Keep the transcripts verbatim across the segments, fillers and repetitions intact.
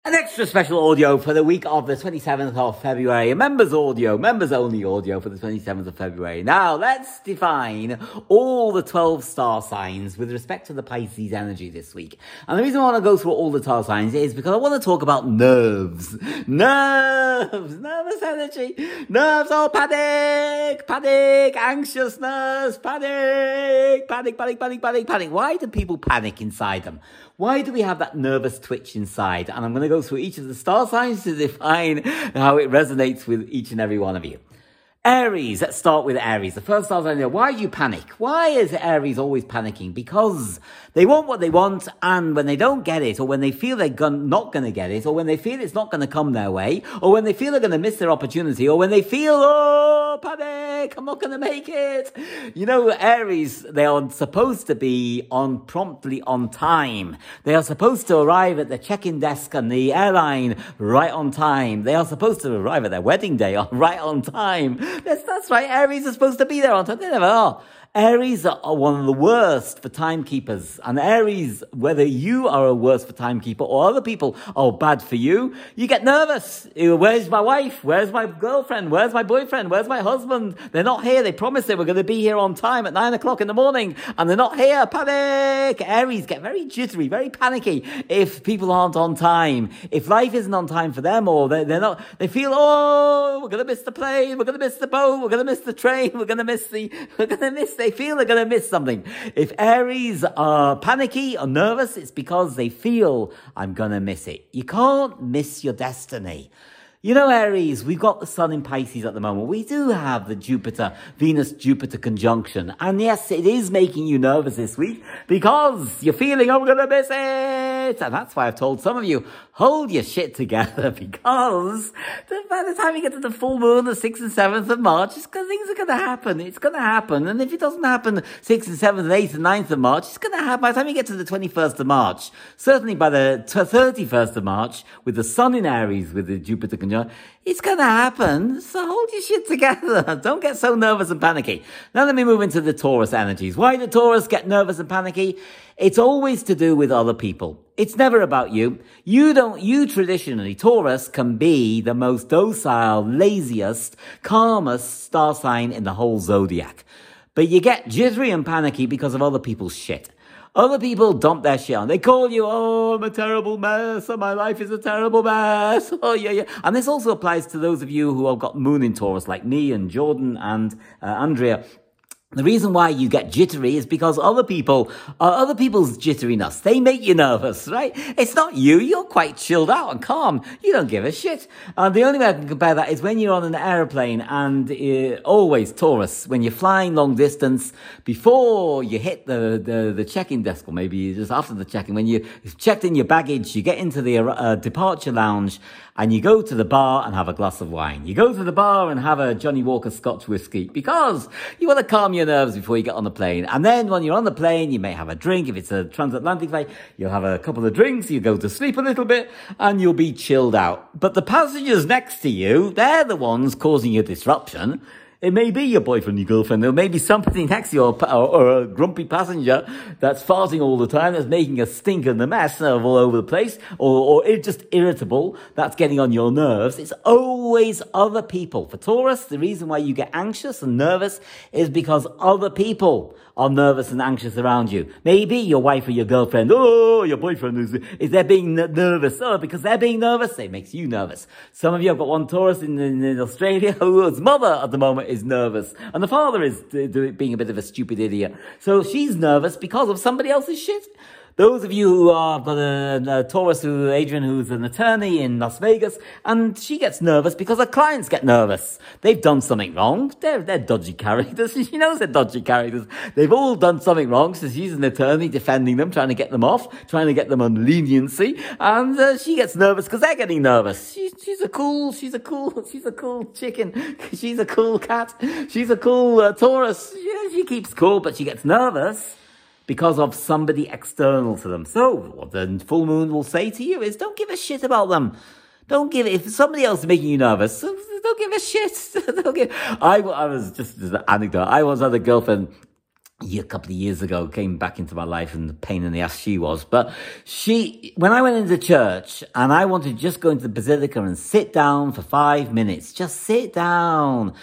An extra special audio for the week of the twenty-seventh of February. A members audio, members only audio for the twenty-seventh of February. Now, let's define all the twelve star signs with respect to the Pisces energy this week. And the reason I want to go through all the star signs is because I want to talk about nerves. Nerves! Nervous energy! Nerves! Oh, panic! Panic! Anxiousness! Panic! Panic, panic, panic, panic, panic. Why do people panic inside them? Why do we have that nervous twitch inside? And I'm going to go through each of the star signs to define how it resonates with each and every one of you. Aries, let's start with Aries. The first star sign, why do you panic? Why is Aries always panicking? Because they want what they want, and when they don't get it, or when they feel they're gon- not going to get it, or when they feel it's not going to come their way, or when they feel they're going to miss their opportunity, or when they feel, oh, panic, I'm not going to make it. You know, Aries, they are supposed to be on promptly on time. They are supposed to arrive at the check-in desk and the airline right on time. They are supposed to arrive at their wedding day right on time. That's, that's right, Aries are supposed to be there on time. They never are. Aries are one of the worst for timekeepers. And Aries, whether you are a worse for timekeeper or other people are bad for you, you get nervous. Where's my wife? Where's my girlfriend? Where's my boyfriend? Where's my husband? They're not here. They promised they were going to be here on time at nine o'clock in the morning, and they're not here. Panic! Aries get very jittery, very panicky if people aren't on time. If life isn't on time for them, or they're, they're not, they feel, oh, we're going to miss the plane, we're going to miss the boat, we're going to miss the train, we're going to miss the, we're going to miss the They feel they're going to miss something. If Aries are panicky or nervous, it's because they feel, I'm going to miss it. You can't miss your destiny. You know, Aries, we've got the sun in Pisces at the moment. We do have the Jupiter, Venus-Jupiter conjunction. And yes, it is making you nervous this week because you're feeling, I'm going to miss it. And that's why I've told some of you, hold your shit together, because by the time you get to the full moon, the sixth and seventh of March, it's because things are going to happen. It's going to happen. And if it doesn't happen sixth and seventh and eighth and ninth of March, it's going to happen by the time you get to the twenty-first of March. Certainly by the thirty-first of March, with the sun in Aries, with the Jupiter conjunction, it's going to happen. So hold your shit together. Don't get so nervous and panicky. Now let me move into the Taurus energies. Why do Taurus get nervous and panicky? It's always to do with other people. It's never about you. You don't, you traditionally, Taurus can be the most docile, laziest, calmest star sign in the whole zodiac. But you get jittery and panicky because of other people's shit. Other people dump their shit on. They call you, oh, I'm a terrible mess, and my life is a terrible mess. Oh, yeah, yeah. And this also applies to those of you who have got moon in Taurus, like me and Jordan and uh, Andrea. The reason why you get jittery is because other people, uh, other people's jitteriness, they make you nervous, right? It's not you. You're quite chilled out and calm. You don't give a shit. Uh, the only way I can compare that is when you're on an airplane and uh, always Taurus, when you're flying long distance, before you hit the, the, the check-in desk, or maybe just after the check-in, when you, you've checked in your baggage, you get into the uh, departure lounge and you go to the bar and have a glass of wine. You go to the bar and have a Johnny Walker Scotch whiskey because you want to calm your nerves before you get on the plane. And then when you're on the plane, you may have a drink. If it's a transatlantic flight, you'll have a couple of drinks, you go to sleep a little bit, and you'll be chilled out. But the passengers next to you, they're the ones causing you disruption. It may be your boyfriend, your girlfriend. There may be somebody next to you, or, or a grumpy passenger that's farting all the time, that's making a stink and a mess all over the place, or, or just irritable, that's getting on your nerves. It's always other people. For Taurus, the reason why you get anxious and nervous is because other people are nervous and anxious around you. Maybe your wife or your girlfriend, oh, your boyfriend is, is they're being nervous. Oh, because they're being nervous, it makes you nervous. Some of you have got one Taurus in, in, in Australia whose mother at the moment is nervous, and the father is do, do, being a bit of a stupid idiot. So she's nervous because of somebody else's shit. Those of you who are got a, a Taurus, who Adrian, who's an attorney in Las Vegas, and she gets nervous because her clients get nervous. They've done something wrong. They're, they're dodgy characters. She knows they're dodgy characters. They've all done something wrong, so she's an attorney defending them, trying to get them off, trying to get them on leniency, and uh, she gets nervous because they're getting nervous. She, she's a cool, she's a cool, she's a cool chicken. She's a cool cat. She's a cool uh, Taurus. Yeah, she keeps cool, but she gets nervous because of somebody external to them. So what the full moon will say to you is, don't give a shit about them. Don't give it. If somebody else is making you nervous, don't give a shit. Don't give. I, I was just, just an anecdote. I once had a girlfriend a couple of years ago, came back into my life, and the pain in the ass she was. But she, when I went into church and I wanted to just go into the Basilica and sit down for five minutes, just sit down,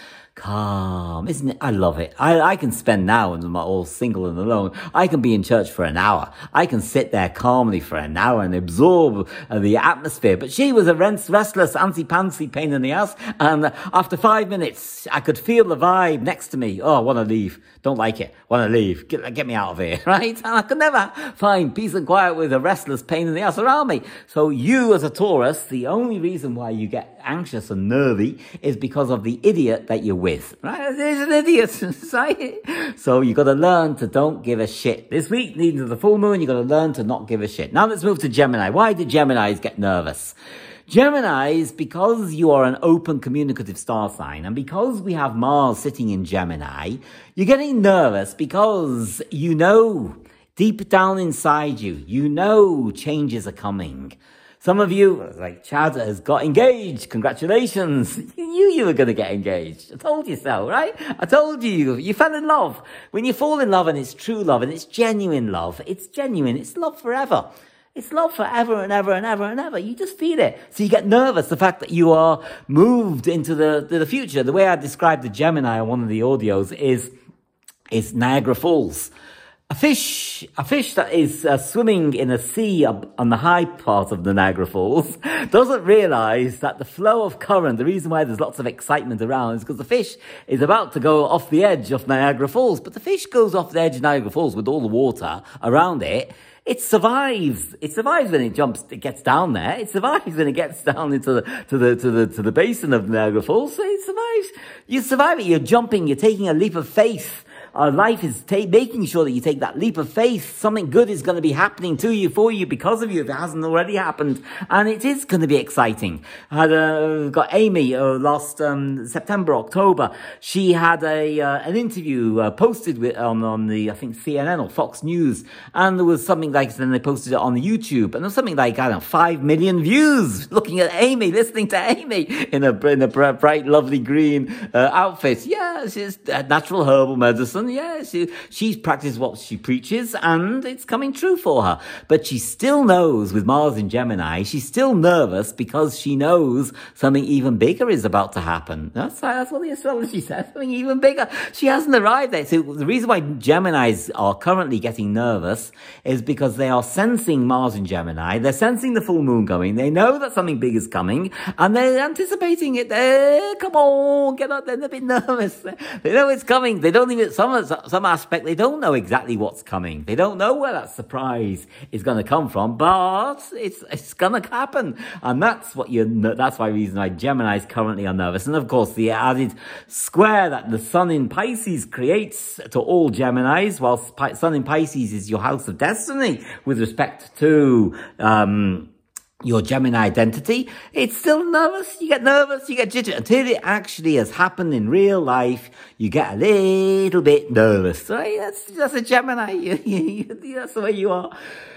calm, isn't it? I love it. I, I can spend now, and I'm all single and alone, I can be in church for an hour. I can sit there calmly for an hour and absorb uh, the atmosphere. But she was a restless, antsy-pantsy pain in the ass. And after five minutes, I could feel the vibe next to me. Oh, I want to leave. Don't like it. Want to leave. Get, get me out of here, right? And I could never find peace and quiet with a restless pain in the ass around me. So you, as a Taurus, the only reason why you get anxious and nervy is because of the idiot that you're with, right? There's an idiot, right? So you got to learn to don't give a shit. This week, leading to the full moon, you got to learn to not give a shit. Now let's move to Gemini. Why did Geminis get nervous? Geminis, because you are an open communicative star sign, and because we have Mars sitting in Gemini, you're getting nervous because you know, deep down inside you, you know changes are coming. Some of you, like Chad, has got engaged. Congratulations. You knew you were going to get engaged. I told you so, right? I told you. You fell in love. When you fall in love and it's true love and it's genuine love, it's genuine. It's love forever. It's love forever and ever and ever and ever. You just feel it. So you get nervous, the fact that you are moved into the, to the future. The way I described the Gemini on one of the audios is, is Niagara Falls. A fish, a fish that is uh, swimming in a sea up on the high part of the Niagara Falls doesn't realize that the flow of current, the reason why there's lots of excitement around is because the fish is about to go off the edge of Niagara Falls. But the fish goes off the edge of Niagara Falls with all the water around it. It survives. It survives when it jumps, it gets down there. It survives when it gets down into the, to the, to the, to the basin of Niagara Falls. So it survives. You survive it. You're jumping. You're taking a leap of faith. Our life is ta- making sure that you take that leap of faith. Something good is going to be happening to you, for you, because of you, if it hasn't already happened. And it is going to be exciting. I had uh, got Amy uh, last um, September, October. She had a uh, an interview uh, posted with on, on the, I think, C N N or Fox News. And there was something like, then they posted it on the YouTube. And there was something like, I don't know, five million views looking at Amy, listening to Amy in a, in a bright, lovely green uh, outfit. Yeah, she's natural herbal medicine. Yeah, she, she's practiced what she preaches, and it's coming true for her. But she still knows, with Mars in Gemini, she's still nervous because she knows something even bigger is about to happen. That's, that's what the astrology says, something even bigger. She hasn't arrived there. So the reason why Geminis are currently getting nervous is because they are sensing Mars in Gemini. They're sensing the full moon coming. They know that something big is coming, and they're anticipating it. They're, come on, get up. They're a bit nervous. They know it's coming. They don't even, some some aspect, they don't know exactly what's coming. They don't know where that surprise is going to come from, but it's it's going to happen. And that's what you that's why reason why Geminis currently are nervous. And of course, the added square that the Sun in Pisces creates to all Geminis, whilst Sun in Pisces is your house of destiny with respect to um your Gemini identity, it's still nervous. You get nervous, you get jittery. Until it actually has happened in real life, you get a little bit nervous. Right? That's, that's a Gemini. You, you, you, that's the way you are.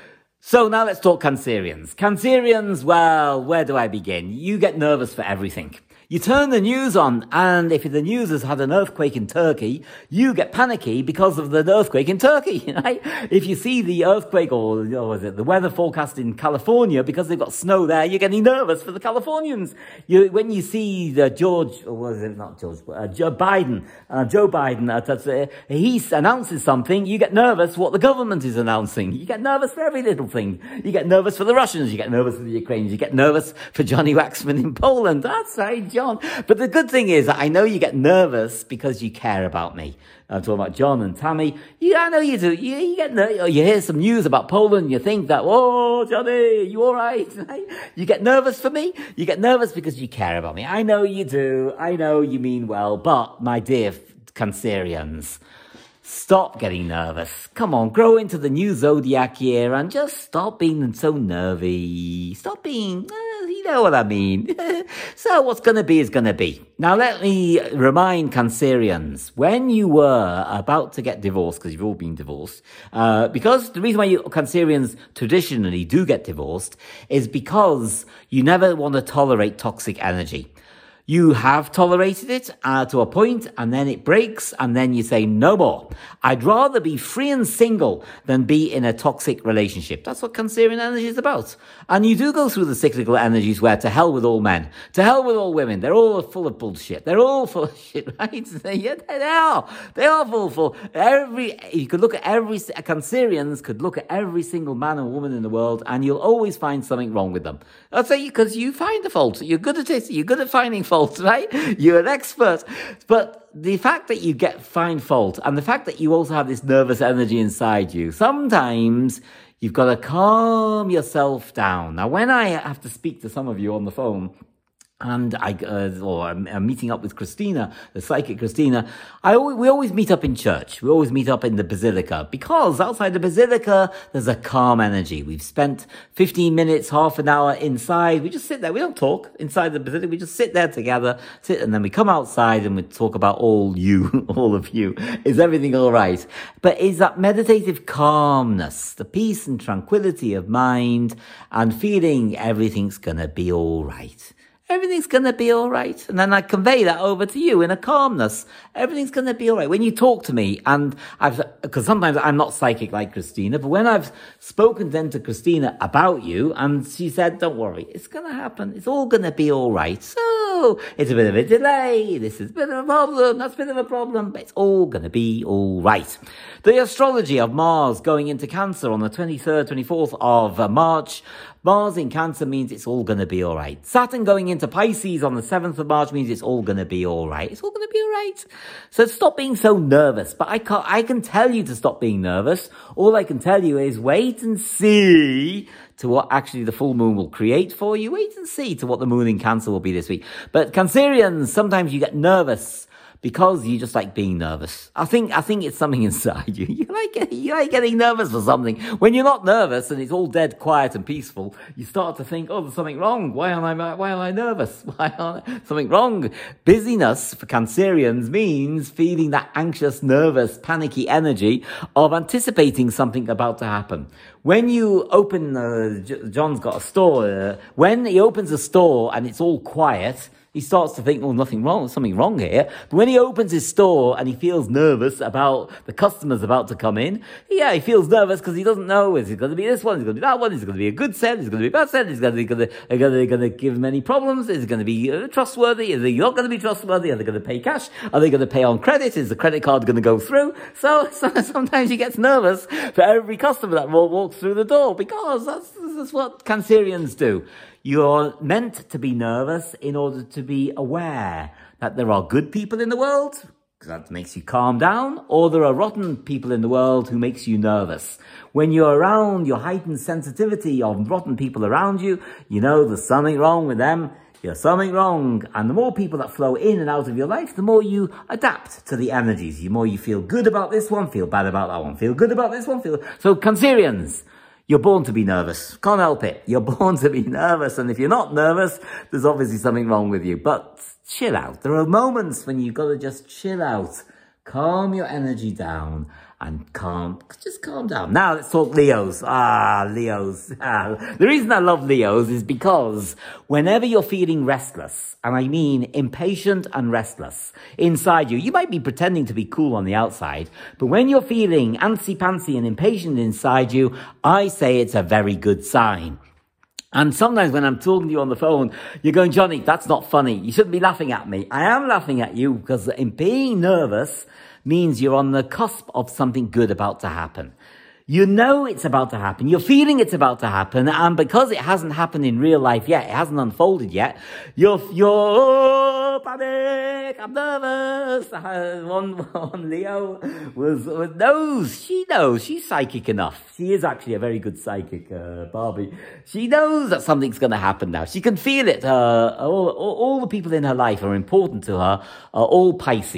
So now let's talk Cancerians. Cancerians, well, where do I begin? You get nervous for everything. You turn the news on, and if the news has had an earthquake in Turkey, you get panicky because of the earthquake in Turkey, right? If you see the earthquake, or, or was it the weather forecast in California, because they've got snow there, you're getting nervous for the Californians. You, when you see the George, or was it not George, uh, Joe Biden, uh, Joe Biden, uh, that's, uh, he announces something, you get nervous what the government is announcing. You get nervous for every little thing. You get nervous for the Russians, you get nervous for the Ukrainians, you get nervous for Johnny Waxman in Poland. That's right, John. But the good thing is, I know you get nervous because you care about me. I'm talking about John and Tammy. Yeah, I know you do. You, you get nervous. You hear some news about Poland, you think that, oh, Johnny, you all right? You get nervous for me. You get nervous because you care about me. I know you do. I know you mean well. But, my dear Cancerians, stop getting nervous. Come on, grow into the new zodiac year and just stop being so nervy. Stop being, uh, you know what I mean. So what's going to be is going to be. Now let me remind Cancerians, when you were about to get divorced, because you've all been divorced, uh, because the reason why you Cancerians traditionally do get divorced is because you never want to tolerate toxic energy. You have tolerated it uh, to a point, and then it breaks, and then you say, no more. I'd rather be free and single than be in a toxic relationship. That's what Cancerian energy is about. And you do go through the cyclical energies where to hell with all men, to hell with all women. They're all full of bullshit. They're all full of shit, right? Yeah, they are. They are full, full. Every, you could look at every, Cancerians could look at every single man and woman in the world, and you'll always find something wrong with them. I'd say, because you find the fault. You're good at it. You're good at finding fault. Right? You're an expert. But the fact that you get find fault and the fact that you also have this nervous energy inside you, sometimes you've got to calm yourself down. Now, when I have to speak to some of you on the phone, and I, uh, or I'm, I'm meeting up with Christina, the psychic Christina, I always, we always meet up in church. We always meet up in the basilica, because outside the basilica, there's a calm energy. We've spent fifteen minutes, half an hour inside. We just sit there. We don't talk inside the basilica. We just sit there together, sit, and then we come outside and we talk about all you, all of you. Is everything all right? But is that meditative calmness, the peace and tranquility of mind, and feeling everything's gonna be all right. Everything's going to be all right. And then I convey that over to you in a calmness. Everything's going to be all right. When you talk to me, and I've, because sometimes I'm not psychic like Christina, but when I've spoken then to Christina about you, and she said, don't worry, it's going to happen. It's all going to be all right. So it's a bit of a delay. This is a bit of a problem. That's a bit of a problem, but it's all going to be all right. The astrology of Mars going into Cancer on the twenty-third, twenty-fourth of March. Mars in Cancer means it's all going to be all right. Saturn going into Pisces on the seventh of March means it's all going to be all right. It's all going to be all right. So stop being so nervous. But I can't, I can tell you to stop being nervous. All I can tell you is wait and see to what actually the full moon will create for you. Wait and see to what the moon in Cancer will be this week. But Cancerians, sometimes you get nervous because you just like being nervous. I think, I think it's something inside you. You like, getting, you like getting nervous for something. When you're not nervous and it's all dead quiet and peaceful, you start to think, oh, there's something wrong. Why am I, why am I nervous? Why aren't I, something wrong? Busyness for Cancerians means feeling that anxious, nervous, panicky energy of anticipating something about to happen. When you open, uh, John's got a store, uh, when he opens a store and it's all quiet, he starts to think, oh, nothing wrong, there's something wrong here. But when he opens his store and he feels nervous about the customers about to come in, yeah, he feels nervous because he doesn't know, is it going to be this one, is it going to be that one, is it going to be a good set, is it going to be a bad set, is it going to be, going to, going to, going to give him any problems, is it going to be uh, trustworthy, is it not going to be trustworthy, are they going to pay cash, are they going to pay on credit, is the credit card going to go through? So, so sometimes he gets nervous for every customer that walks through the door, because that's, that's what Cancerians do. You're meant to be nervous in order to be aware that there are good people in the world, because that makes you calm down, or there are rotten people in the world who makes you nervous. When you're around your heightened sensitivity of rotten people around you, you know there's something wrong with them, there's something wrong. And the more people that flow in and out of your life, the more you adapt to the energies. The more you feel good about this one, feel bad about that one, feel good about this one, feel... So Cancerians, you're born to be nervous. Can't help it. You're born to be nervous. And if you're not nervous, there's obviously something wrong with you. But chill out. There are moments when you've got to just chill out. Calm your energy down and calm, just calm down. Now let's talk Leos. Ah, Leos. Ah. The reason I love Leos is because whenever you're feeling restless, and I mean impatient and restless inside you, you might be pretending to be cool on the outside, but when you're feeling antsy-pantsy and impatient inside you, I say it's a very good sign. And sometimes when I'm talking to you on the phone, you're going, Johnny, that's not funny. You shouldn't be laughing at me. I am laughing at you because in being nervous means you're on the cusp of something good about to happen. You know it's about to happen. You're feeling it's about to happen. And because it hasn't happened in real life yet, it hasn't unfolded yet, you're, you're, oh, panic, I'm nervous. Uh, one, one Leo was, was, knows, she knows, she's psychic enough. She is actually a very good psychic, uh, Barbie. She knows that something's going to happen now. She can feel it. Uh, all, all, all the people in her life are important to her, are all Pisces.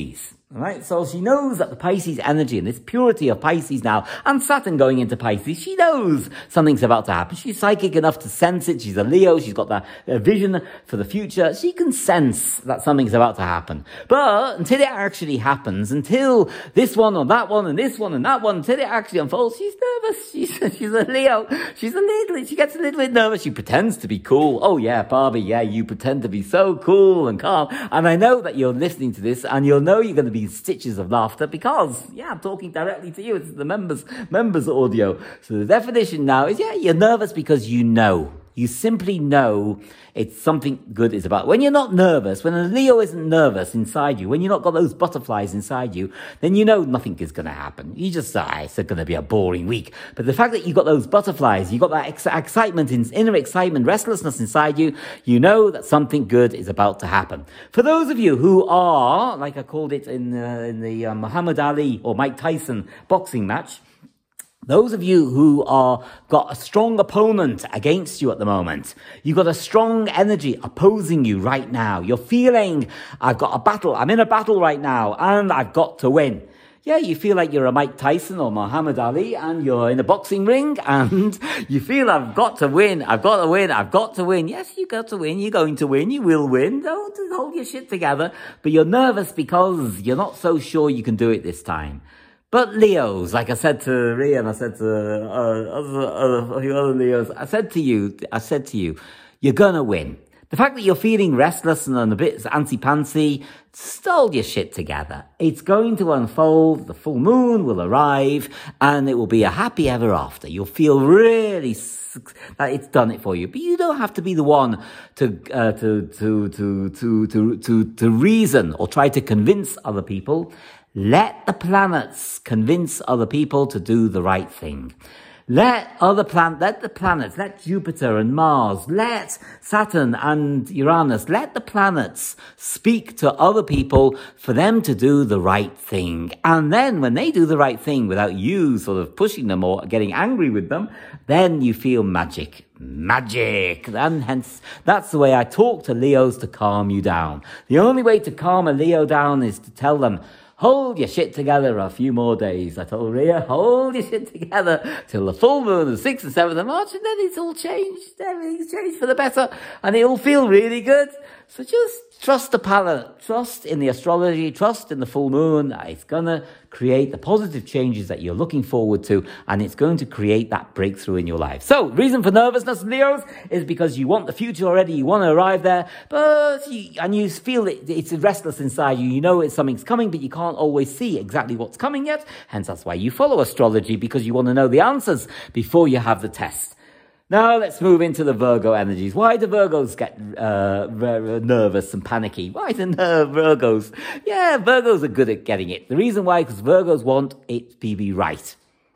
All right, so she knows that the Pisces energy and this purity of Pisces now, and Saturn going into Pisces, she knows something's about to happen. She's psychic enough to sense it. She's a Leo. She's got that uh, vision for the future. She can sense that something's about to happen. But until it actually happens, until this one or that one and this one and that one, until it actually unfolds, she's nervous. She's, she's a Leo. She's a little, she gets a little bit nervous. She pretends to be cool. Oh yeah, Barbie, yeah, you pretend to be so cool and calm. And I know that you're listening to this and you'll know you're going to be stitches of laughter because, yeah, I'm talking directly to you. It's the members, members audio. So the definition now is, yeah, you're nervous because you know. You simply know it's something good is about. When you're not nervous, when a Leo isn't nervous inside you, when you've not got those butterflies inside you, then you know nothing is going to happen. You just say, ah, it's going to be a boring week. But the fact that you've got those butterflies, you've got that ex- excitement, inner excitement, restlessness inside you, you know that something good is about to happen. For those of you who are, like I called it in, uh, in the uh, Muhammad Ali or Mike Tyson boxing match, those of you who are got a strong opponent against you at the moment, you've got a strong energy opposing you right now. You're feeling, I've got a battle, I'm in a battle right now, and I've got to win. Yeah, you feel like you're a Mike Tyson or Muhammad Ali, and you're in a boxing ring, and you feel, I've got to win, I've got to win, I've got to win. Yes, you got to win, you're going to win, you will win. Don't hold your shit together. But you're nervous because you're not so sure you can do it this time. But Leos, like I said to Rian, I said to uh, other, other, other Leos, I said to you, I said to you, you're gonna win. The fact that you're feeling restless and a bit antsy-pantsy, hold your shit together. It's going to unfold, the full moon will arrive, and it will be a happy ever after. You'll feel really that it's done it for you. But you don't have to be the one to uh, to, to, to, to, to, to, to reason or try to convince other people. Let the planets convince other people to do the right thing. Let other plan, let the planets, let Jupiter and Mars, let Saturn and Uranus, let the planets speak to other people for them to do the right thing. And then when they do the right thing without you sort of pushing them or getting angry with them, then you feel magic. Magic. And hence, that's the way I talk to Leos to calm you down. The only way to calm a Leo down is to tell them, hold your shit together a few more days. I told Rhea, hold your shit together till the full moon, the sixth and seventh of March, and then it's all changed. Everything's changed for the better, and it'll feel really good. So just trust the palette, trust in the astrology, trust in the full moon. It's gonna create the positive changes that you're looking forward to, and it's going to create that breakthrough in your life. So, reason for nervousness, Leos, is because you want the future already, you want to arrive there, but you, and you feel it, it's restless inside you. You know it's something's coming, but you can't always see exactly what's coming yet. Hence, that's why you follow astrology, because you want to know the answers before you have the test. Now let's move into the Virgo energies. Why do Virgos get uh, nervous and panicky? Why do Virgos? Yeah, Virgos are good at getting it. The reason why, because Virgos want it to be right.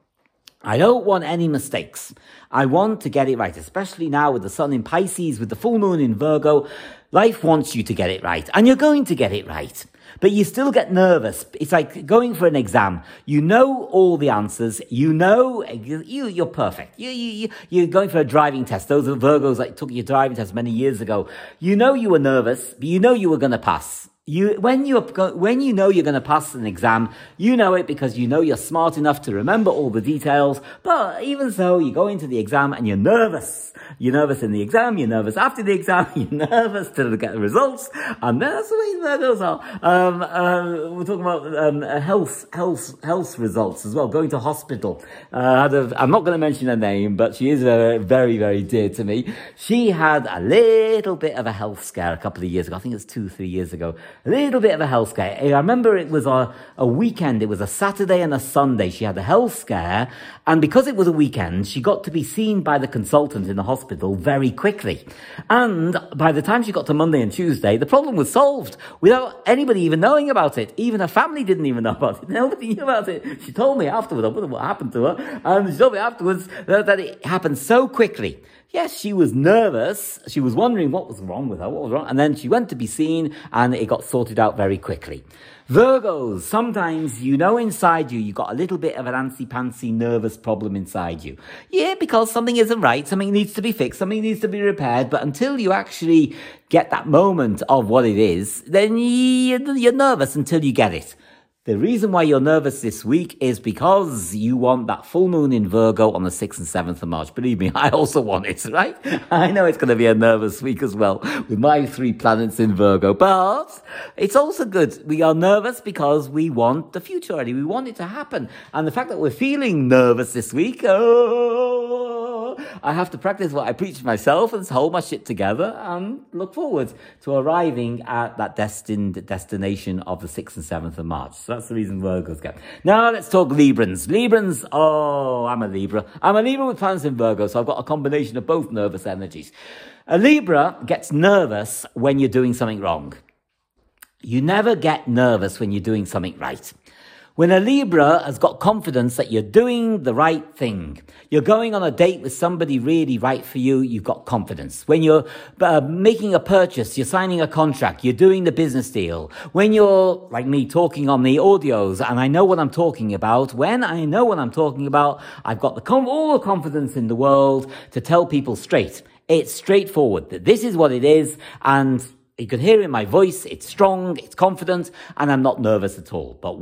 I don't want any mistakes. I want to get it right, especially now with the sun in Pisces, with the full moon in Virgo. Life wants you to get it right, and you're going to get it right. But you still get nervous. It's like going for an exam. You know all the answers. You know, you, you're perfect. You, you, you're going for a driving test. Those are Virgos that took your driving test many years ago. You know you were nervous, but you know you were going to pass. You, when you when you know you're going to pass an exam, you know it because you know you're smart enough to remember all the details. But even so, you go into the exam and you're nervous. You're nervous in the exam, you're nervous after the exam, you're nervous to get the results, and that's the way Virgos are. Um, uh, we're talking about um, health, health, health results as well. Going to hospital. Uh, had a, I'm not going to mention her name, but she is uh, very, very dear to me. She had a little bit of a health scare a couple of years ago. I think it was two, three years ago. A little bit of a health scare. I remember it was a, a weekend. It was a Saturday and a Sunday. She had a health scare, and because it was a weekend, she got to be seen by the consultant in the hospital very quickly. And by the time she got to Monday and Tuesday, the problem was solved without anybody even knowing about it. Even her family didn't even know about it. Nobody knew about it. She told me afterwards, I wonder what happened to her, and she told me afterwards that, that it happened so quickly. Yes, she was nervous. She was wondering what was wrong with her, what was wrong. And then she went to be seen, and it got sorted out very quickly. Virgos, sometimes you know inside you, you've got a little bit of an antsy-pantsy nervous problem inside you. Yeah, because something isn't right, something needs to be fixed, something needs to be repaired, but until you actually get that moment of what it is, then you're nervous until you get it. The reason why you're nervous this week is because you want that full moon in Virgo on the sixth and seventh of March. Believe me, I also want it, right? I know it's going to be a nervous week as well with my three planets in Virgo, but it's also good. We are nervous because we want the future already. We want it to happen. And the fact that we're feeling nervous this week, oh, I have to practice what I preach to myself and hold my shit together and look forward to arriving at that destined destination of the sixth and seventh of March. So that's the reason Virgos go. Now let's talk Librans. Librans, oh, I'm a Libra. I'm a Libra with planets in Virgo, so I've got a combination of both nervous energies. A Libra gets nervous when you're doing something wrong. You never get nervous when you're doing something right. When a Libra has got confidence that you're doing the right thing, you're going on a date with somebody really right for you, you've got confidence. When you're uh, making a purchase, you're signing a contract, you're doing the business deal. When you're, like me, talking on the audios, and I know what I'm talking about, when I know what I'm talking about, I've got the com- all the confidence in the world to tell people straight. It's straightforward, that this is what it is, and you can hear in my voice, it's strong, it's confident, and I'm not nervous at all. But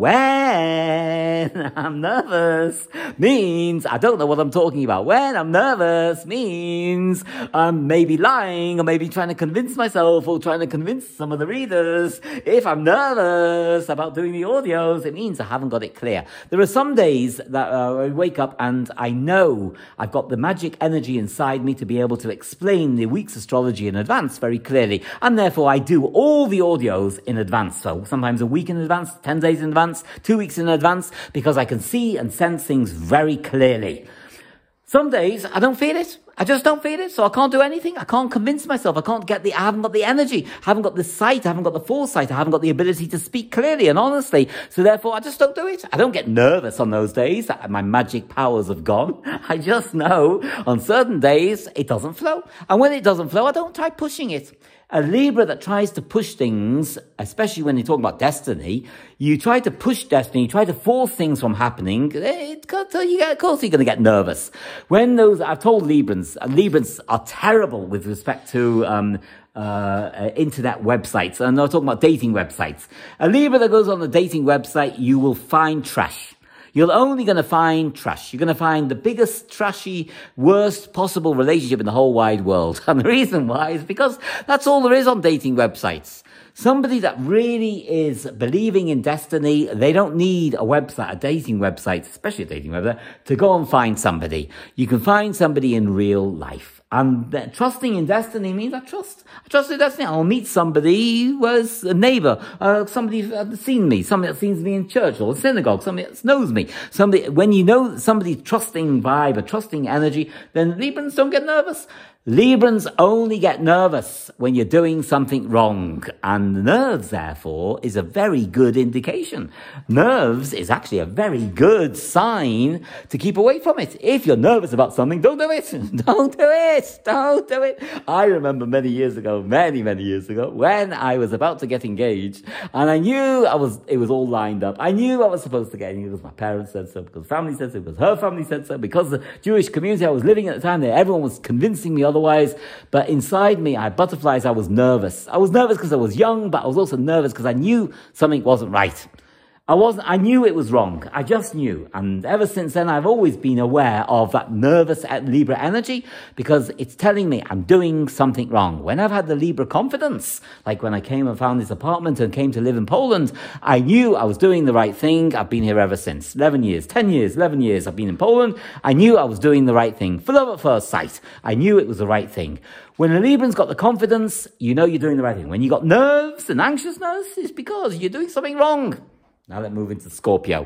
when I'm nervous means I don't know what I'm talking about. When I'm nervous means I'm maybe lying or maybe trying to convince myself or trying to convince some of the readers. If I'm nervous about doing the audios, it means I haven't got it clear. There are some days that uh, I wake up and I know I've got the magic energy inside me to be able to explain the week's astrology in advance very clearly, and therefore I do all the audios in advance. So sometimes a week in advance, ten days in advance, two weeks in advance, because I can see and sense things very clearly. Some days I don't feel it. I just don't feel it. So I can't do anything. I can't convince myself. I can't get the, I haven't got the energy. I haven't got the sight. I haven't got the foresight. I haven't got the ability to speak clearly and honestly. So therefore I just don't do it. I don't get nervous on those days that my magic powers have gone. I just know on certain days it doesn't flow. And when it doesn't flow, I don't try pushing it. A Libra that tries to push things, especially when you're talking about destiny, you try to push destiny, you try to force things from happening, it, you get, of course you're going to get nervous. When those, I've told Librans, Librans are terrible with respect to um, uh, uh, internet websites, and I'm talking about dating websites. A Libra that goes on a dating website, you will find trash. You're only going to find trash. You're going to find the biggest, trashy, worst possible relationship in the whole wide world. And the reason why is because that's all there is on dating websites. Somebody that really is believing in destiny, they don't need a website, a dating website, especially a dating website, to go and find somebody. You can find somebody in real life. And uh, trusting in destiny means I trust. I trust in destiny. I'll meet somebody who was a neighbor, uh, somebody that's seen me, somebody that sees me in church or synagogue, somebody that knows me. Somebody, when you know somebody's trusting vibe, a trusting energy, then Librans don't get nervous. Librans only get nervous when you're doing something wrong. And nerves, therefore, is a very good indication. Nerves is actually a very good sign to keep away from it. If you're nervous about something, don't do it. Don't do it. Don't do it. I remember many years ago, many, many years ago, when I was about to get engaged, and I knew I was, it was all lined up. I knew I was supposed to get engaged because my parents said so, because family said so, because her family said so, because the Jewish community I was living at the time there, everyone was convincing me otherwise. But inside me, I had butterflies. I was nervous. I was nervous because I was young, but I was also nervous because I knew something wasn't right. I wasn't, I knew it was wrong. I just knew. And ever since then, I've always been aware of that nervous Libra energy because it's telling me I'm doing something wrong. When I've had the Libra confidence, like when I came and found this apartment and came to live in Poland, I knew I was doing the right thing. I've been here ever since. eleven years, ten years, eleven years I've been in Poland. I knew I was doing the right thing. For love at first sight. I knew it was the right thing. When a Libran's got the confidence, you know you're doing the right thing. When you got nerves and anxiousness, it's because you're doing something wrong. Now let's move into Scorpio.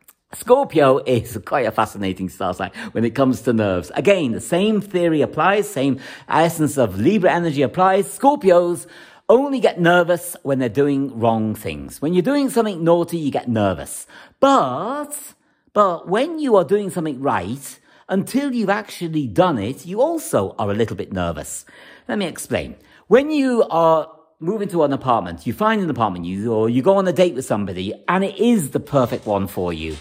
Scorpio is quite a fascinating star sign when it comes to nerves. Again, the same theory applies, same essence of Libra energy applies. Scorpios only get nervous when they're doing wrong things. When you're doing something naughty, you get nervous. But, but when you are doing something right, until you've actually done it, you also are a little bit nervous. Let me explain. When you are move into an apartment, you find an apartment, you, or you go on a date with somebody, and it is the perfect one for you.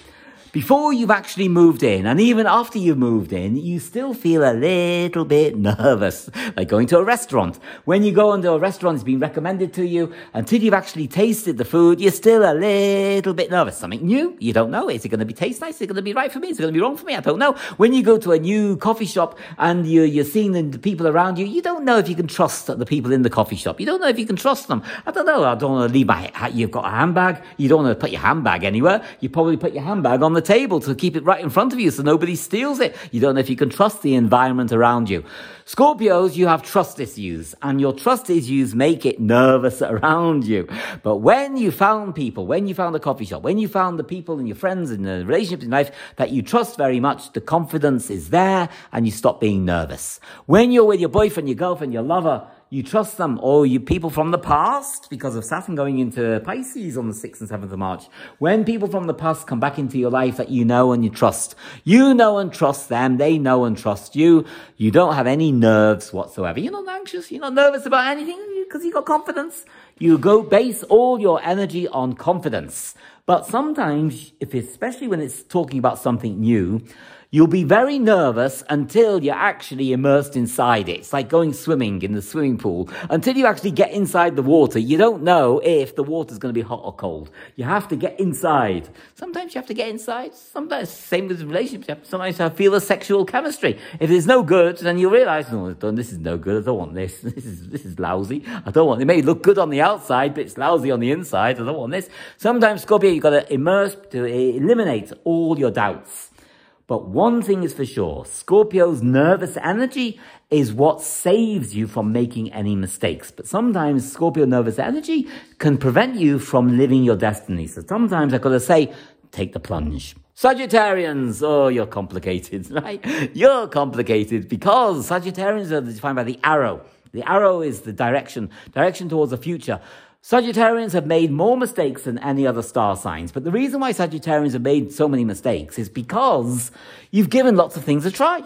before you've actually moved in, and even after you've moved in, you still feel a little bit nervous, like going to a restaurant. When you go into a restaurant, it's been recommended to you, until you've actually tasted the food, you're still a little bit nervous. Something new, you don't know. Is it going to be taste nice? Is it going to be right for me? Is it going to be wrong for me? I don't know. When you go to a new coffee shop and you're, you're seeing the, the people around you, you don't know if you can trust the people in the coffee shop. You don't know if you can trust them. I don't know. I don't want to leave my, you've got a handbag. You don't want to put your handbag anywhere. You probably put your handbag on the table to keep it right in front of you so nobody steals it. You don't know if you can trust the environment around you. Scorpios, you have trust issues, and your trust issues make it nervous around you. But when you found people, when you found a coffee shop, when you found the people and your friends and the relationships in life that you trust very much, the confidence is there and you stop being nervous. When you're with your boyfriend, your girlfriend, your lover, you trust them, or you people from the past, because of Saturn going into Pisces on the sixth and seventh of March. When people from the past come back into your life that you know and you trust, you know and trust them, they know and trust you, you don't have any nerves whatsoever. You're not anxious, you're not nervous about anything, because you've got confidence. You go base all your energy on confidence. But sometimes, if especially when it's talking about something new, you'll be very nervous until you're actually immersed inside it. It's like going swimming in the swimming pool. Until you actually get inside the water, you don't know if the water's going to be hot or cold. You have to get inside. Sometimes you have to get inside. Sometimes, same with relationships. Sometimes you have to feel the sexual chemistry. If it's no good, then you realize, no, this is no good. I don't want this. This is, this is lousy. I don't want it. It may look good on the outside, but it's lousy on the inside. I don't want this. Sometimes, Scorpio, you've got to immerse to eliminate all your doubts. But one thing is for sure, Scorpio's nervous energy is what saves you from making any mistakes. But sometimes Scorpio nervous energy can prevent you from living your destiny. So sometimes I've got to say, take the plunge. Sagittarians, oh, you're complicated, right? You're complicated because Sagittarians are defined by the arrow. The arrow is the direction, direction towards the future. Sagittarians have made more mistakes than any other star signs. But the reason why Sagittarians have made so many mistakes is because you've given lots of things a try.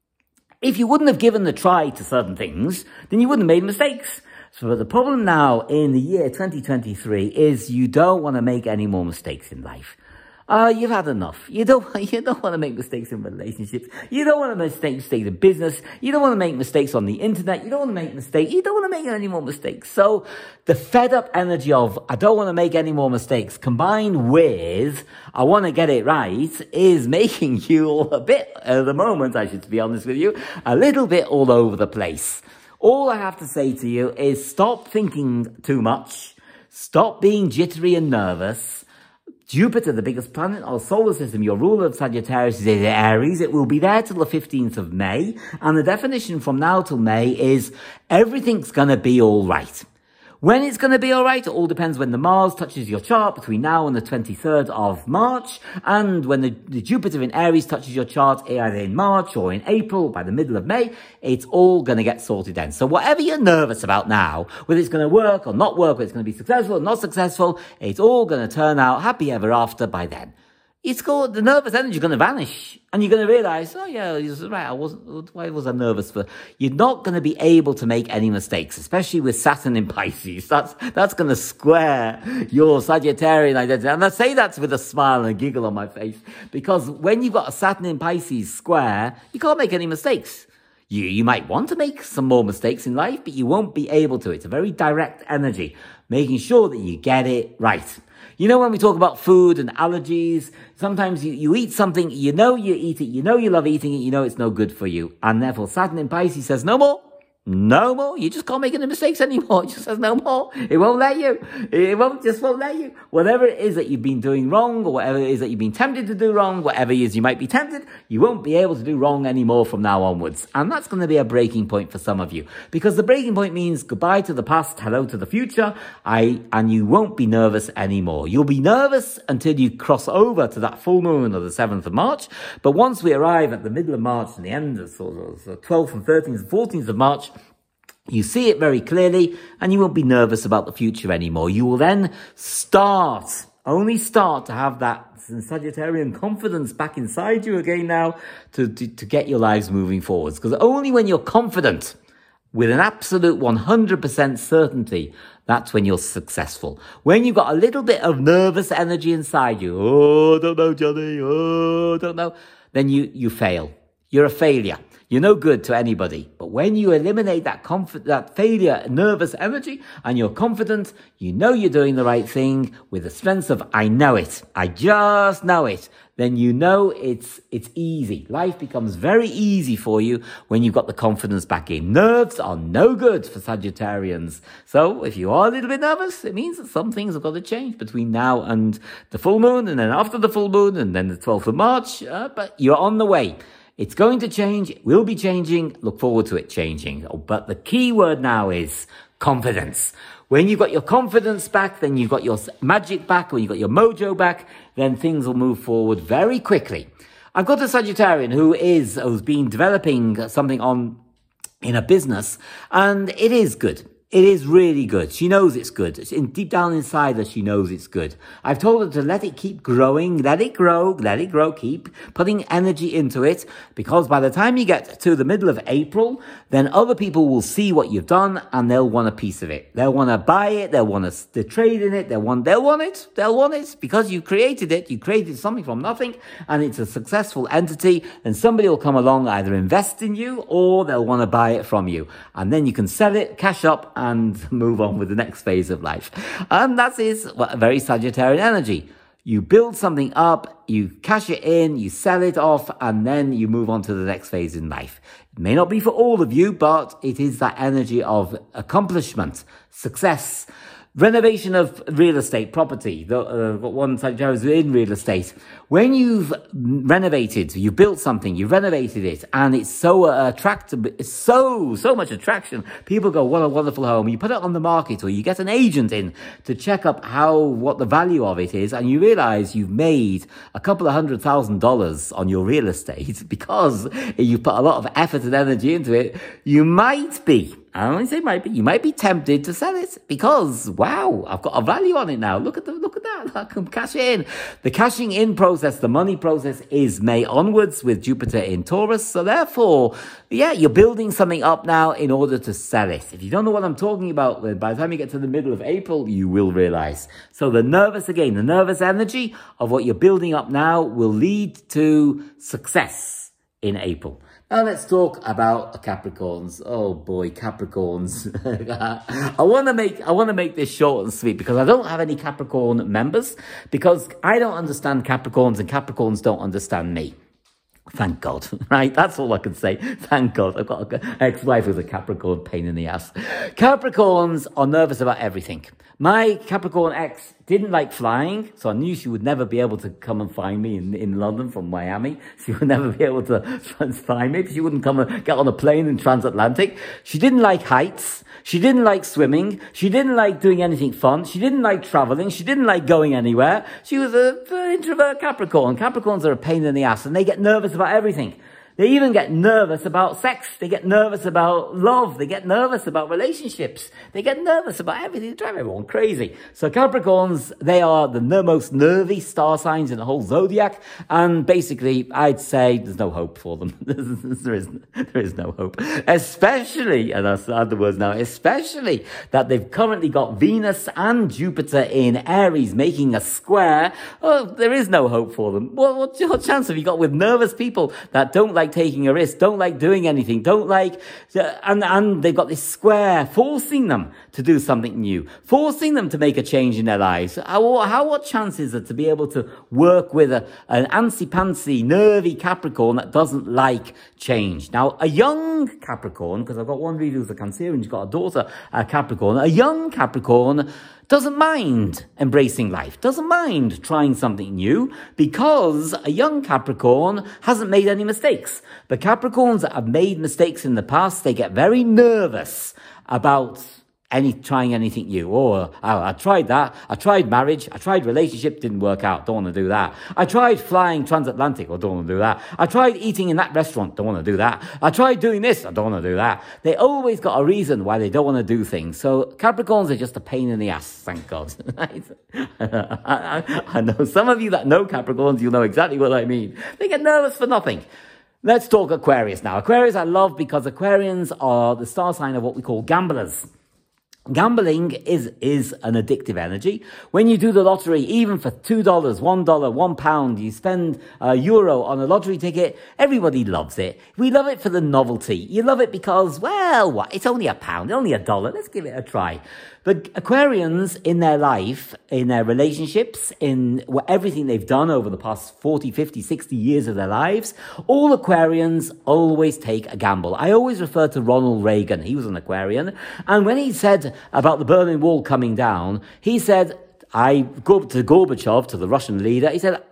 If you wouldn't have given the try to certain things, then you wouldn't have made mistakes. So the problem now in the year twenty twenty-three is you don't want to make any more mistakes in life. Uh, you've had enough. You don't, you don't want to make mistakes in relationships. You don't want to make mistakes in business. You don't want to make mistakes on the internet. You don't want to make mistakes. You don't want to make any more mistakes. So the fed up energy of, I don't want to make any more mistakes, combined with, I want to get it right, is making you all a bit, at the moment, I should be honest with you, a little bit all over the place. All I have to say to you is stop thinking too much. Stop being jittery and nervous. Jupiter, the biggest planet in our solar system, your ruler of Sagittarius is in Aries. It will be there till the fifteenth of May. And the definition from now till May is everything's going to be all right. When it's going to be all right, it all depends when the Mars touches your chart between now and the twenty-third of March. And when the, the Jupiter in Aries touches your chart either in March or in April, by the middle of May, it's all going to get sorted then. So whatever you're nervous about now, whether it's going to work or not work, whether it's going to be successful or not successful, it's all going to turn out happy ever after by then. It's called, the nervous energy is going to vanish. And you're going to realize, oh yeah, you're right, I wasn't, why was I nervous for? You're not going to be able to make any mistakes, especially with Saturn in Pisces. That's, that's going to square your Sagittarian identity. And I say that with a smile and a giggle on my face, because when you've got a Saturn in Pisces square, you can't make any mistakes. You, you might want to make some more mistakes in life, but you won't be able to. It's a very direct energy, making sure that you get it right. You know, when we talk about food and allergies, sometimes you, you eat something, you know you eat it, you know you love eating it, you know it's no good for you. And therefore, Saturn in Pisces says, no more. No more. You just can't make any mistakes anymore. It just says no more. It won't let you. It won't, just won't let you. Whatever it is that you've been doing wrong, or whatever it is that you've been tempted to do wrong, whatever it is you might be tempted, you won't be able to do wrong anymore from now onwards. And that's going to be a breaking point for some of you. Because the breaking point means goodbye to the past, hello to the future, I, and you won't be nervous anymore. You'll be nervous until you cross over to that full moon of the seventh of March. But once we arrive at the middle of March and the end of sort of the twelfth and thirteenth and fourteenth of March, you see it very clearly, and you won't be nervous about the future anymore. You will then start, only start to have that Sagittarian confidence back inside you again now to, to, to get your lives moving forwards. Because only when you're confident with an absolute one hundred percent certainty, that's when you're successful. When you've got a little bit of nervous energy inside you, oh, I don't know, Johnny, oh, I don't know, then you, you fail. You're a failure. You're no good to anybody. But when you eliminate that comfort, that failure, nervous energy, and you're confident, you know you're doing the right thing with the strength of, I know it. I just know it. Then you know it's, it's easy. Life becomes very easy for you when you've got the confidence back in. Nerves are no good for Sagittarians. So if you are a little bit nervous, it means that some things have got to change between now and the full moon, and then after the full moon, and then the twelfth of March. Uh, but you're on the way. It's going to change. It will be changing. Look forward to it changing. But the key word now is confidence. When you've got your confidence back, then you've got your magic back, when you've got your mojo back, then things will move forward very quickly. I've got a Sagittarian who is, who's been developing something on in a business, and it is good. It is really good. She knows it's good. In, deep down inside her, she knows it's good. I've told her to let it keep growing, let it grow, let it grow, keep putting energy into it, because by the time you get to the middle of April, then other people will see what you've done and they'll want a piece of it. They'll want to buy it, they'll want to, to trade in it, they'll want, they'll want it, they'll want it, because you created it, you created something from nothing, and it's a successful entity, and somebody will come along, either invest in you, or they'll want to buy it from you. And then you can sell it, cash up, and move on with the next phase of life. And that is well, a very Sagittarian energy. You build something up, you cash it in, you sell it off, and then you move on to the next phase in life. It may not be for all of you, but it is that energy of accomplishment, success, renovation of real estate property. The, uh, one Sagittarius in real estate. When you've renovated, you built something, you renovated it, and it's so uh, attractive, it's so, so much attraction. People go, what a wonderful home. You put it on the market, or you get an agent in to check up how, what the value of it is, and you realize you've made a couple of hundred thousand dollars on your real estate because you put a lot of effort and energy into it. You might be, I only say might be, you might be tempted to sell it because, wow, I've got a value on it now. Look at the, look at that. I can cash in. The cashing in process, the money process is May onwards with Jupiter in Taurus. So therefore, yeah, you're building something up now in order to sell it. If you don't know what I'm talking about, then by the time you get to the middle of April, you will realize. So the nervous, again, the nervous energy of what you're building up now will lead to success in April. Now let's talk about Capricorns. Oh boy, Capricorns. I want to make I want to make this short and sweet because I don't have any Capricorn members, because I don't understand Capricorns and Capricorns don't understand me. Thank God, right? That's all I can say. Thank God. I've got an ex-wife who's a Capricorn, pain in the ass. Capricorns are nervous about everything. My Capricorn ex didn't like flying, so I knew she would never be able to come and find me in, in London from Miami. She would never be able to find me. She wouldn't come and get on a plane in transatlantic. She didn't like heights. She didn't like swimming. She didn't like doing anything fun. She didn't like traveling. She didn't like going anywhere. She was an introvert Capricorn. Capricorns are a pain in the ass, and they get nervous about everything. They even get nervous about sex. They get nervous about love. They get nervous about relationships. They get nervous about everything. They drive everyone crazy. So Capricorns, they are the most nervy star signs in the whole zodiac. And basically, I'd say there's no hope for them. there, is, there is no hope. Especially, and I'll add the words now, especially that they've currently got Venus and Jupiter in Aries making a square. Oh, there is no hope for them. Well, what, what chance have you got with nervous people that don't like taking a risk, don't like doing anything, don't like, and, and they've got this square forcing them to do something new, forcing them to make a change in their lives. How, how what chance is it to be able to work with a, an antsy-pantsy, nervy Capricorn that doesn't like change? Now, a young Capricorn, because I've got one reader who's a Cancerian, who's got a daughter, a Capricorn, a young Capricorn doesn't mind embracing life, doesn't mind trying something new, because a young Capricorn hasn't made any mistakes. But Capricorns that have made mistakes in the past, they get very nervous about any trying anything new. Oh, I, I tried that. I tried marriage. I tried relationship. Didn't work out. Don't want to do that. I tried flying transatlantic. I don't want to do that. I tried eating in that restaurant. Don't want to do that. I tried doing this. I don't want to do that. They always got a reason why they don't want to do things. So Capricorns are just a pain in the ass. Thank God. I, I, I know some of you that know Capricorns, you'll know exactly what I mean. They get nervous for nothing. Let's talk Aquarius now. Aquarius I love because Aquarians are the star sign of what we call gamblers. Gambling is, is an addictive energy. When you do the lottery, even for two dollars, one dollar, one pound, you spend a euro on a lottery ticket, everybody loves it. We love it for the novelty. You love it because, well, what? It's only a pound, only a dollar. Let's give it a try. But Aquarians in their life, in their relationships, in everything they've done over the past forty, fifty, sixty years of their lives, all Aquarians always take a gamble. I always refer to Ronald Reagan. He was an Aquarian. And when he said about the Berlin Wall coming down, he said, I go to Gorbachev, to the Russian leader, he said,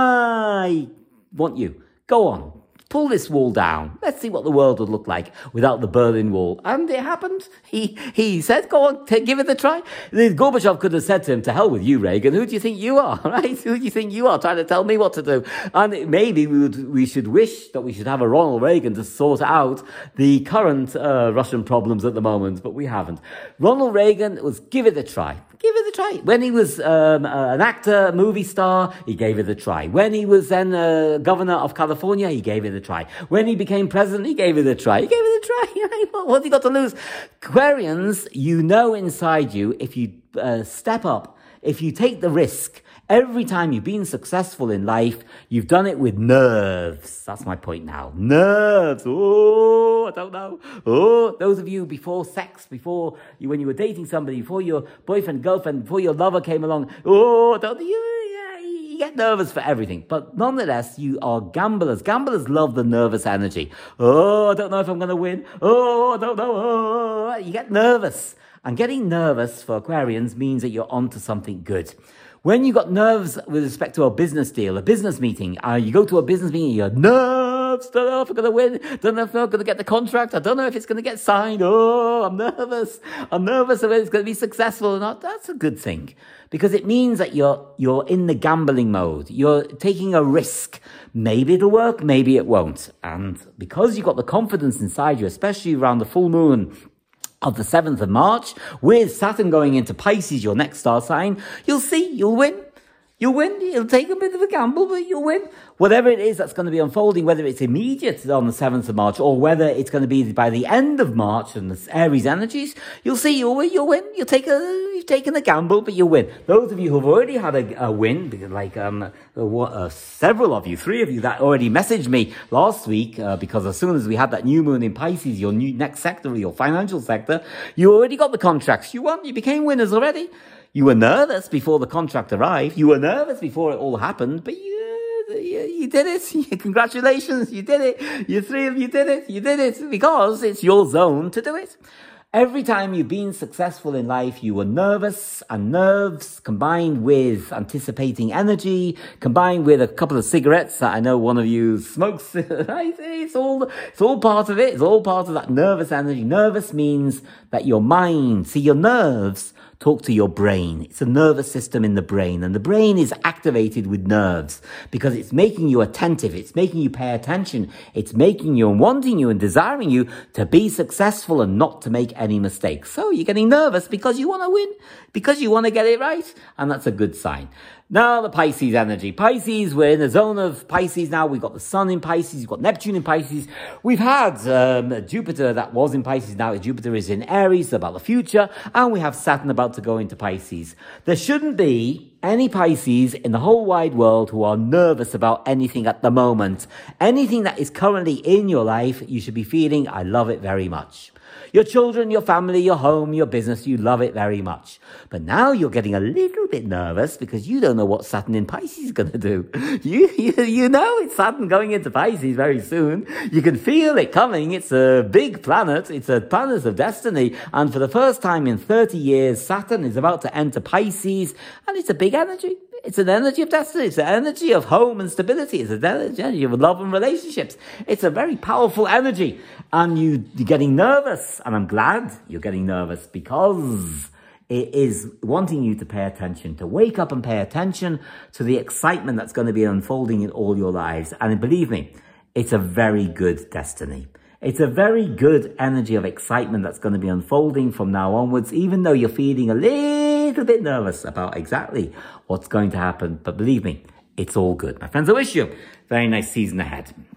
I want you. Go on. Pull this wall down. Let's see what the world would look like without the Berlin Wall. And it happened. He he said, go on, take, give it a try. Gorbachev could have said to him, to hell with you, Reagan. Who do you think you are, right? Who do you think you are trying to tell me what to do? And maybe we would we should wish that we should have a Ronald Reagan to sort out the current uh, Russian problems at the moment, but we haven't. Ronald Reagan was give it a try. Give it a try. When he was um, uh, an actor, movie star, he gave it a try. When he was then uh, governor of California, he gave it a try. When he became president, he gave it a try. He gave it a try. What's he got to lose? Aquarians, you know inside you, if you uh, step up, if you take the risk, every time you've been successful in life, you've done it with nerves. That's my point now. Nerves. Oh, I don't know. Oh, those of you before sex, before you, when you were dating somebody, before your boyfriend, girlfriend, before your lover came along. Oh, don't you? Yeah, you get nervous for everything. But nonetheless, you are gamblers. Gamblers love the nervous energy. Oh, I don't know if I'm going to win. Oh, I don't know. Oh, you get nervous. And getting nervous for Aquarians means that you're onto something good. When you got nerves with respect to a business deal, a business meeting, uh, you go to a business meeting, you're nerves, don't know if I'm going to win, don't know if I'm going to get the contract, I don't know if it's going to get signed, oh, I'm nervous, I'm nervous if it's going to be successful or not. That's a good thing, because it means that you're, you're in the gambling mode, you're taking a risk. Maybe it'll work, maybe it won't. And because you've got the confidence inside you, especially around the full moon of the seventh of March, with Saturn going into Pisces, your next star sign, you'll see, you'll win. You'll win. You'll take a bit of a gamble, but you'll win. Whatever it is that's going to be unfolding, whether it's immediate on the seventh of March or whether it's going to be by the end of March and the Aries energies, you'll see, you'll win, you'll win. You'll take a, you've taken a gamble, but you'll win. Those of you who've already had a, a win, like um, uh, several of you, three of you that already messaged me last week, uh, because as soon as we had that new moon in Pisces, your new next sector, your financial sector, you already got the contracts. You won. You became winners already. You were nervous before the contract arrived. You were nervous before it all happened, but you, you, you did it. Congratulations, you did it. You three of you did it. You did it because it's your zone to do it. Every time you've been successful in life, you were nervous, and nerves combined with anticipating energy, combined with a couple of cigarettes that I know one of you smokes. It's all, it's all part of it. It's all part of that nervous energy. Nervous means that your mind, see your nerves, talk to your brain. It's a nervous system in the brain, and the brain is activated with nerves because it's making you attentive. It's making you pay attention. It's making you and wanting you and desiring you to be successful and not to make any mistakes. So you're getting nervous because you want to win, because you want to get it right, and that's a good sign. Now, the Pisces energy. Pisces, we're in the zone of Pisces now. We've got the Sun in Pisces. We've got Neptune in Pisces. We've had um, Jupiter that was in Pisces. Now Jupiter is in Aries, about the future. And we have Saturn about to go into Pisces. There shouldn't be any Pisces in the whole wide world who are nervous about anything at the moment. Anything that is currently in your life, you should be feeling, I love it very much. Your children, your family, your home, your business, you love it very much. But now you're getting a little bit nervous because you don't know what Saturn in Pisces is going to do. You, you, you know it's Saturn going into Pisces very soon. You can feel it coming. It's a big planet. It's a planet of destiny. And for the first time in thirty years, Saturn is about to enter Pisces, and it's a big energy. It's an energy of destiny. It's an energy of home and stability. It's an energy of love and relationships. It's a very powerful energy. And you, you're getting nervous. And I'm glad you're getting nervous because it is wanting you to pay attention, to wake up and pay attention to the excitement that's going to be unfolding in all your lives. And believe me, it's a very good destiny. It's a very good energy of excitement that's going to be unfolding from now onwards, even though you're feeling a little bit nervous about exactly what's going to happen. But believe me, it's all good. My friends, I wish you a very nice season ahead.